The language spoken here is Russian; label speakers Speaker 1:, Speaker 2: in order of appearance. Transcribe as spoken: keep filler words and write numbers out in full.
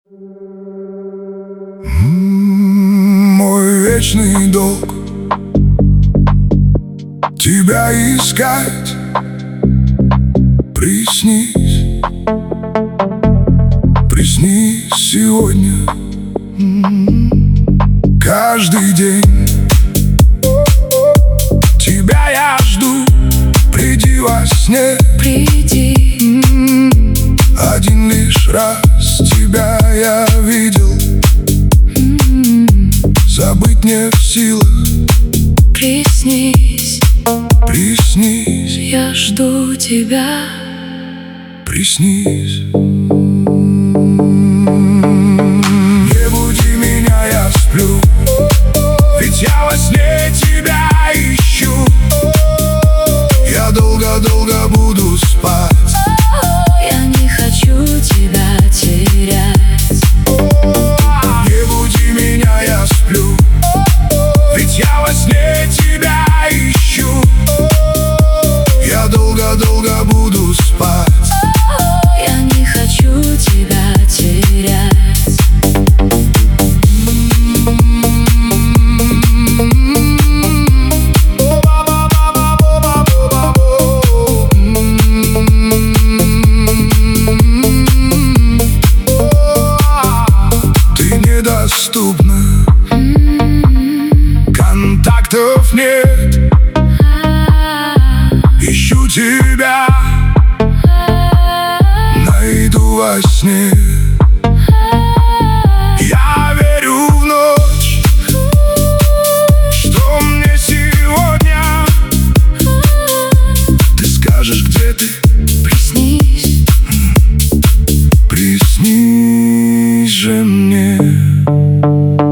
Speaker 1: Мой вечный долг тебя искать. Приснись, приснись сегодня, каждый день. Тебя я жду, приди во сне.
Speaker 2: Приди.
Speaker 1: Один лишь раз тебя я видел, забыть не в силах.
Speaker 2: Приснись,
Speaker 1: приснись,
Speaker 2: я жду тебя.
Speaker 1: Приснись. Не буди меня, я сплю, ведь я во сне тебя ищу. Я долго-долго буду спать.
Speaker 2: Я не хочу тебя терять.
Speaker 1: Не буди меня, я сплю, ведь я во сне тебя ищу. Я долго-долго буду спать.
Speaker 2: Я не хочу тебя терять.
Speaker 1: Ты недоступна, контактов нет. Ищу тебя, найду во сне. Я верю в ночь, что мне сегодня ты скажешь, где ты.
Speaker 2: Приснись,
Speaker 1: Приснись же мне.